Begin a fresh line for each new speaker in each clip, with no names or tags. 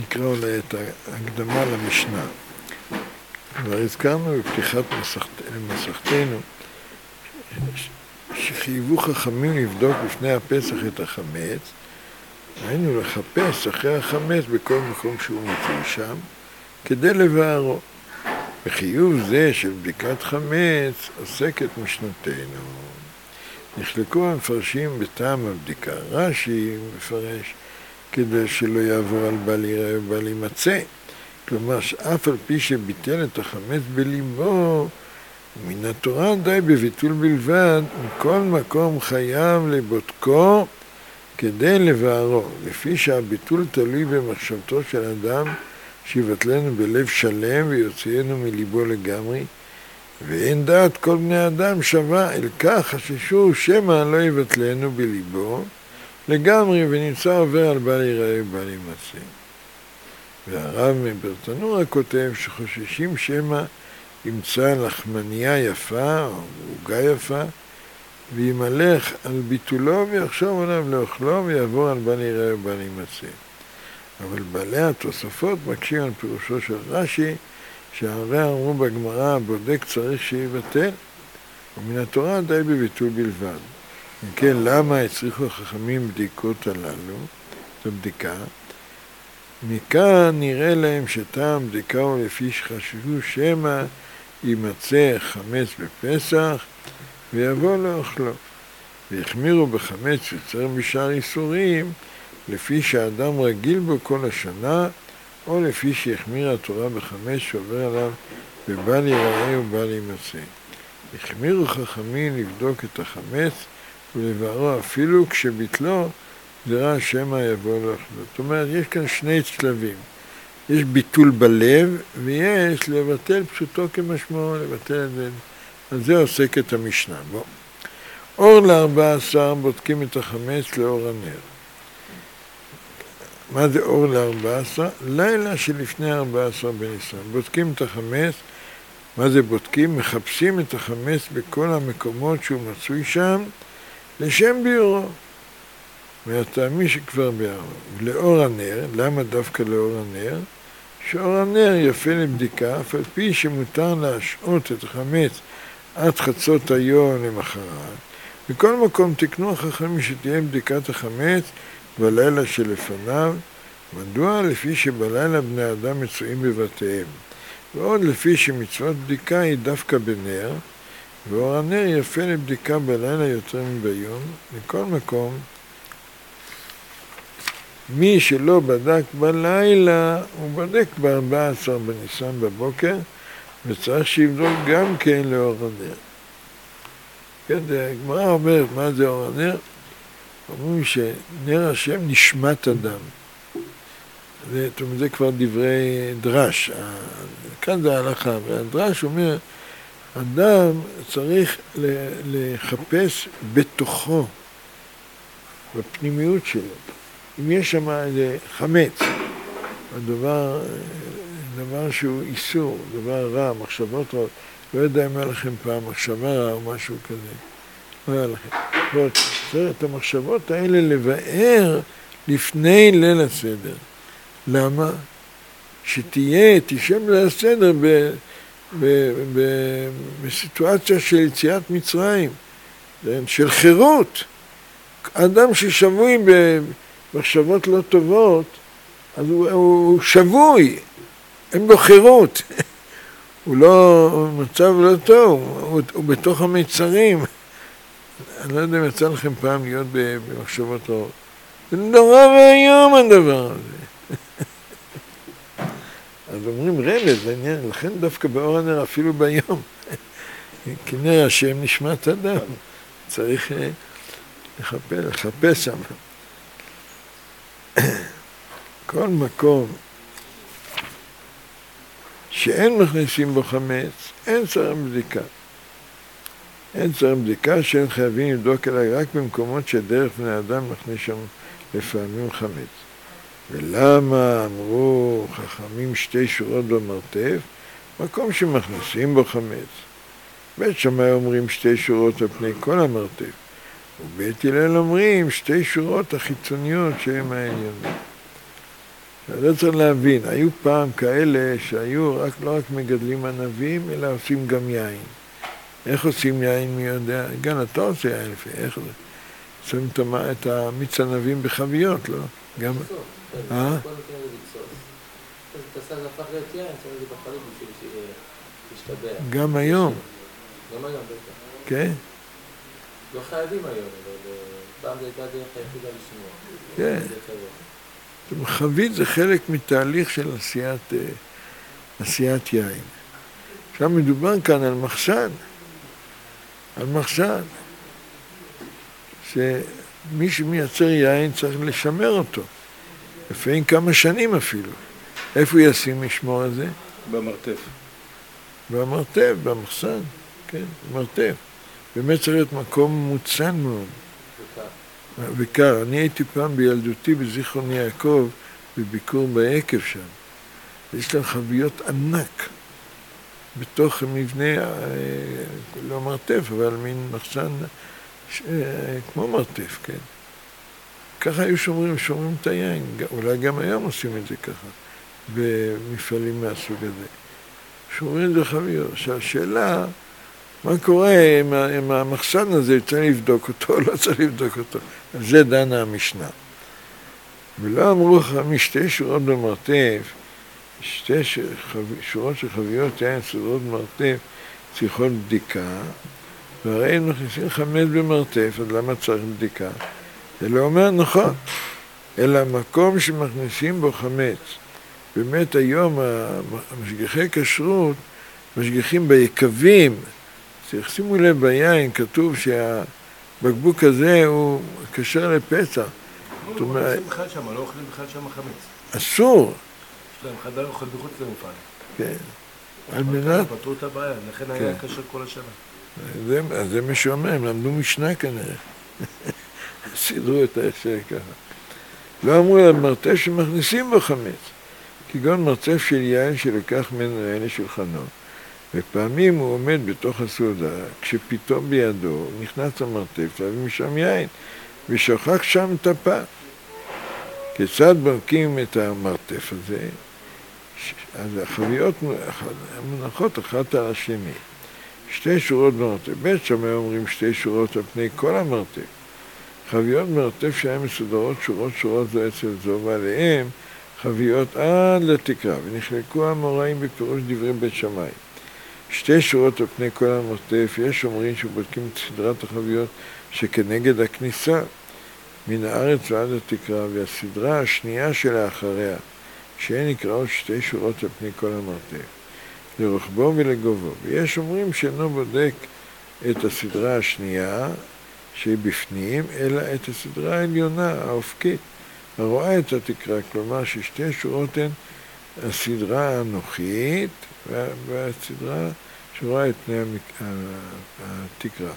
נקרא אולי את ההקדמה למשנה. כבר הזכרנו בפתיחת מסכתנו שחייבו חכמים לבדוק לפני הפסח את החמץ, היינו לחפש אחרי החמץ בכל מקום שהוא מצוי שם כדי לבארו. בחיוב זה של בדיקת חמץ עוסקת משנתנו. נחלקו המפרשים בטעם הבדיקה. רש"י מפרש כדי שלא יעבור על בל יראה ובל יימצא. כלומר שאף על פי שביטל את החמץ בליבו, מן התורה די בביטול בלבד, מכל מקום חייב לבודקו כדי לבארו, לפי שהביטול תלוי במחשבתו של אדם שיבטלנו בלב שלם ויוציאנו מליבו לגמרי, ואין דעת כל בני אדם שווה, אל כך חששו שמא לא יבטלנו בליבו לגמרי ונמצא עובר על בל יראה ובל יימצא. והרב מברטנורה כותב שחוששים שמא ימצא לחמניה יפה או עוגה יפה וימלך על ביטולו ויחשוב עליו לאוכלו ויעבור על בל יראה ובל יימצא. אבל בעלי התוספות מקשים על פירושו של רש"י שהרי אמרו בגמרא הבודק צריך שיבטל, ומן התורה די בביטול בלבד. אם כן, למה הצריכו החכמים בדיקות הללו, זו בדיקה? מכאן נראה להם שטעם בדיקה הוא לפי שחשבו שמא יימצא חמץ בפסח ויבוא לאוכלו. והחמירו בחמץ יוצר בשאר איסורים לפי שהאדם רגיל בו כל השנה, או לפי שהחמירה התורה בחמץ שעובר עליו ובל יראה ובל יימצא. החמירו חכמים לבדוק את החמץ ולבארו אפילו כשביטלו זרע שמא יבוא לאוכלו. זאת אומרת, יש כאן שני שלבים. יש ביטול בלב ויש לבטל פשוטו כמשמעו, לבטל את זה. על זה עוסקת המשנה. בוא. אור ל-14 בודקים את החמץ לאור הנר. מה זה אור ל-14? לילה שלפני 14 בניסן. בודקים את החמץ. מה זה בודקים? מחפשים את החמץ בכל המקומות שהוא מצוי שם לשם ביורו. מהטעמי שכבר ביארו. לאור הנר, למה דווקא לאור הנר? שאור הנר יפה לבדיקה, אף על פי שמותר להשעות את החמץ עד חצות היום למחרת. בכל מקום תקנו החכמים שתהיה בדיקת החמץ בלילה שלפניו. מדוע? לפי שבלילה בני אדם מצויים בבתיהם. ועוד לפי שמצוות בדיקה היא דווקא בנר, ואור הנר יפה לבדיקה בלילה יותר מביום. מכל מקום, מי שלא בדק בלילה, הוא בודק ב-14 בניסן בבוקר, וצריך שיבדוק גם כן לאור הנר. כן, הגמרא אומרת, מה זה אור הנר? אומרים שנר השם נשמת אדם. זה כבר דברי דרש. כאן זה ההלכה, והדרש אומר, אדם צריך לחפש בתוכו, בפנימיות שלו. אם יש שם איזה חמץ, דבר שהוא איסור, דבר רע, מחשבות רעות, לא יודע אם היה לכם פעם מחשבה רע או משהו כזה, לא היה לכם. צריך את המחשבות האלה לבאר לפני ליל הסדר. למה? תשב ליל הסדר בסיטואציה של יציאת מצרים, של חירות. אדם ששבוי במחשבות לא טובות, אז הוא שבוי, אין בו חירות. הוא לא, מצב לא טוב, הוא בתוך המצרים. אני לא יודע אם יצא לכם פעם להיות במחשבות טובות. זה נורא והיום הדבר הזה. אז אומרים רמז לעניין, לכן דווקא באור הנר אפילו ביום. כי נר השם נשמת אדם. צריך לחפש שם. כל מקום שאין מכניסים בו חמץ, אין צריך בדיקה. אין צריך בדיקה שאין חייבים לבדוק אלא רק במקומות שדרך בני אדם מכניס שם לפעמים חמץ. ולמה אמרו חכמים 2 שורות במרתף? מקום שמכניסים בו חמץ. בית שמאי אומרים 2 שורות על פני כל המרתף. ובית הלל אומרים 2 שורות החיצוניות שהם העליונים. לא צריך להבין, היו פעם כאלה שהיו לא רק מגדלים ענבים, אלא עושים גם יין. איך עושים יין מי יודע? גם אתה עושה יין לפי, איך זה? שמים את המיץ ענבים בחביות, לא? גם... גם היום.
גם היום, בטח.
כן?
לא חייבים היום, אבל פעם זה הייתה דרך היחידה לשמוע.
כן. חבית זה חלק מתהליך של עשיית יין. עכשיו מדובר כאן על מחסן. על מחסן. שמי שמייצר יין צריך לשמר אותו. לפעמים כמה שנים אפילו. איפה הוא ישים לשמור את זה?
במרתף.
במרתף, במחסן, כן, במרתף. באמת צריך להיות מקום מוצן מאוד. וקר. אני הייתי פעם בילדותי בזיכרון יעקב, בביקור ביקב שם. יש להם חביות ענק, בתוך מבנה, לא מרתף, אבל מין מחסן, כמו מרתף, כן. ככה היו שומרים את היין, אולי גם היום עושים את זה ככה, במפעלים מהסוג הזה. שומרים את זה חביות. עכשיו, השאלה, מה קורה עם המחסן הזה, צריך לבדוק אותו או לא צריך לבדוק אותו? על זה דנה המשנה. ולא אמרו חכמים שתי שורות במרתף, שתי שורות של חביות יין סודרות במרתף צריכות בדיקה, והרי הם מכניסים חמץ במרתף, אז למה צריך בדיקה? זה לא אומר נכון, אלא מקום שמכניסים בו חמץ. באמת היום המשגיחי כשרות משגיחים ביקבים, צריך שימו לב ביין, כתוב שהבקבוק הזה הוא קשר לפצע.
לא אוכלים בכלל שם, לא אוכלים בכלל שם חמץ.
אסור.
יש להם חדר אוכל בחוץ למפעל.
כן. על מנת...
פתרו את הבעיה, לכן היה קשר כל השנה.
זה מה שאומר, הם למדו משנה כנראה. סידרו את ההקשר ככה. לא אמרו על מרתף שמכניסים בו חמץ. כגון מרתף של יין שלקח ממנו יין לשולחנו. ופעמים הוא עומד בתוך הסעודה, כשפתאום בידו נכנס למרתף להביא משם יין, ושוכח שם את הפת. כיצד בודקים את המרתף הזה? אז החביות מונחות אחת על השני. שתי שורות במרתף. בית שמאי אומרים שתי שורות על פני כל המרתף. חביות מרתף שהן מסודרות שורות זו אצל זו, ועליהם חביות עד לתקרה, ונחלקו המוראים בפירוש דברי בית שמאי. שתי שורות על פני כל המרתף, יש אומרים שבודקים את סדרת החביות שכנגד הכניסה מן הארץ ועד התקרה, והסדרה השנייה שלאחריה, שהן נקראות שתי שורות על פני כל המרתף, לרוחבו ולגובו. ויש אומרים שאינו בודק את הסדרה השנייה שהיא בפנים, אלא את הסדרה העליונה, האופקית, הרואה את התקרה, כלומר ששתי שורות הן הסדרה האנוכית והסדרה שרואה את פני התקרה.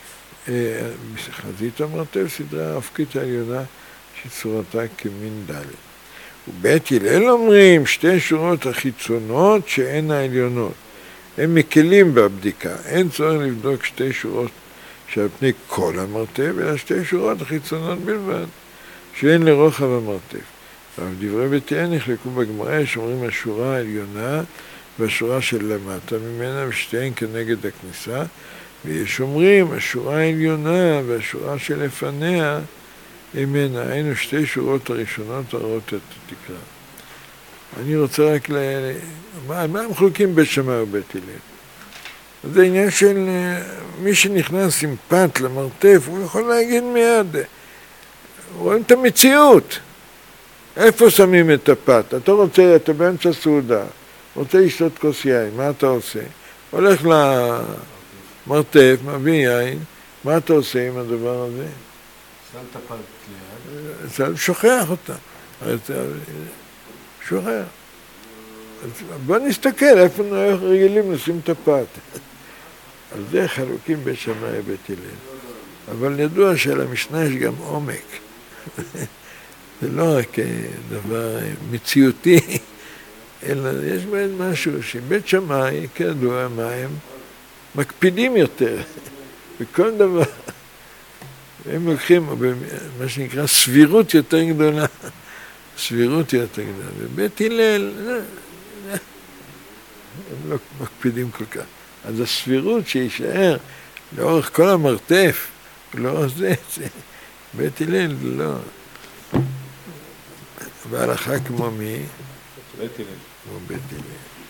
חזית המרתף, סדרה האופקית העליונה שצורתה כמין ד'. ובית הלל אומרים שתי שורות החיצונות שהן העליונות. הם מקלים בבדיקה, אין צורך לבדוק שתי שורות שעל פני כל המרתף, אלא שתי שורות החיצונות בלבד, שהן לרוחב המרתף. דברי בית הלל נחלקו בגמרא, שאומרים השורה העליונה והשורה של למטה ממנה, ושתיהן כנגד הכניסה, ויש אומרים השורה העליונה והשורה שלפניה ממנה, היינו שתי שורות הראשונות הרואות את התקרה. אני רוצה רק מה הם חולקים בית שמאי ובית הלל? זה עניין של מי שנכנס עם פת למרתף, הוא יכול להגיד מיד, רואים את המציאות. איפה שמים את הפת? אתה באמצע סעודה, רוצה לשתות כוס יין, מה אתה עושה? הולך למרתף, מביא יין, מה אתה עושה עם הדבר הזה?
שם את הפת ליד.
שוכח אותה. שוכח. בוא נסתכל איפה אנחנו רגילים לשים את הפת. על זה חלוקים בית שמאי ובית הלל. אבל ידוע שלמשנה יש גם עומק. זה לא רק דבר מציאותי, אלא יש בהם משהו שבית שמאי, כידוע, מה הם מקפידים יותר. בכל דבר. הם לוקחים מה שנקרא סבירות יותר גדולה סבירות היא יותר גדולה. ובית הלל, הם לא מקפידים כל כך. אז הסבירות שישאר לאורך כל המרתף, לאורך זה, בית הלל לא. והלכה כמו מי?
בית הלל.
כמו בית הלל.